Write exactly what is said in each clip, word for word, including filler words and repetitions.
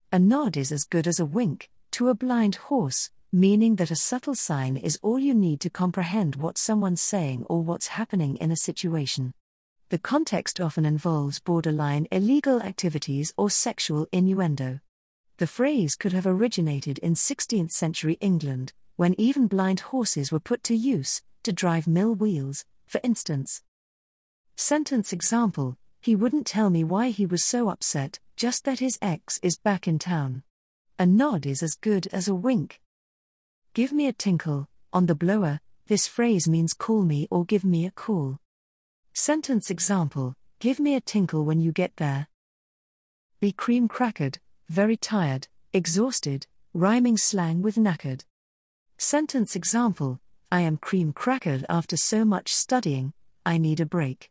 A nod is as good as a wink, to a blind horse, meaning that a subtle sign is all you need to comprehend what someone's saying or what's happening in a situation. The context often involves borderline illegal activities or sexual innuendo. The phrase could have originated in sixteenth century England, when even blind horses were put to use, to drive mill wheels, for instance. Sentence example: he wouldn't tell me why he was so upset, just that his ex is back in town. A nod is as good as a wink. Give me a tinkle, on the blower. This phrase means call me or give me a call. Sentence example: give me a tinkle when you get there. Be cream crackered, very tired, exhausted, rhyming slang with knackered. Sentence example: I am cream crackered after so much studying, I need a break.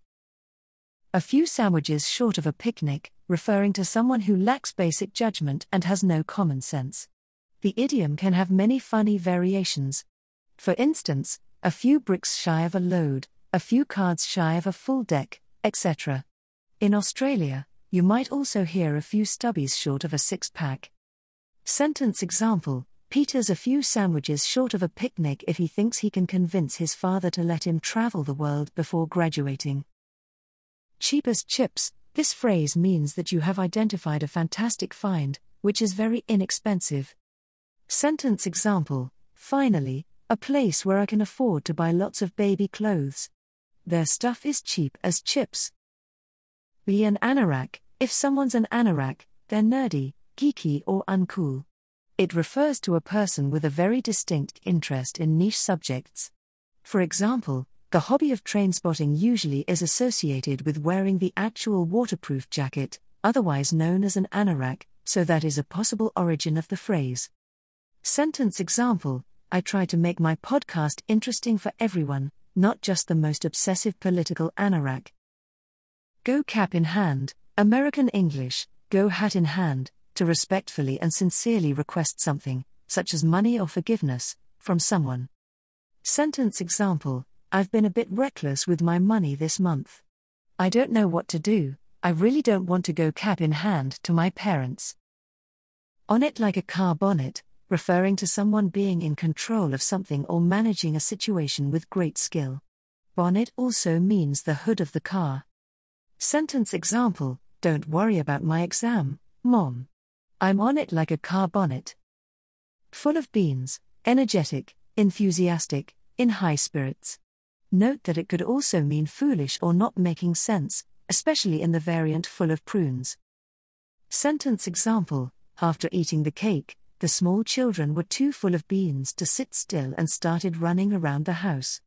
A few sandwiches short of a picnic, referring to someone who lacks basic judgment and has no common sense. The idiom can have many funny variations. For instance, a few bricks shy of a load, a few cards shy of a full deck, et cetera. In Australia, you might also hear a few stubbies short of a six-pack. Sentence example: Peter's a few sandwiches short of a picnic if he thinks he can convince his father to let him travel the world before graduating. Cheap as chips: this phrase means that you have identified a fantastic find, which is very inexpensive. Sentence example: finally, a place where I can afford to buy lots of baby clothes. Their stuff is cheap as chips. Be an anorak: if someone's an anorak, they're nerdy, geeky or uncool. It refers to a person with a very distinct interest in niche subjects. For example, the hobby of train spotting usually is associated with wearing the actual waterproof jacket, otherwise known as an anorak, so that is a possible origin of the phrase. Sentence example: I try to make my podcast interesting for everyone, not just the most obsessive political anorak. Go cap in hand, American English, go hat in hand, to respectfully and sincerely request something, such as money or forgiveness, from someone. Sentence example: I've been a bit reckless with my money this month. I don't know what to do, I really don't want to go cap in hand to my parents. On it like a car bonnet, referring to someone being in control of something or managing a situation with great skill. Bonnet also means the hood of the car. Sentence example: don't worry about my exam, Mom. I'm on it like a car bonnet. Full of beans, energetic, enthusiastic, in high spirits. Note that it could also mean foolish or not making sense, especially in the variant full of prunes. Sentence example: after eating the cake, the small children were too full of beans to sit still and started running around the house.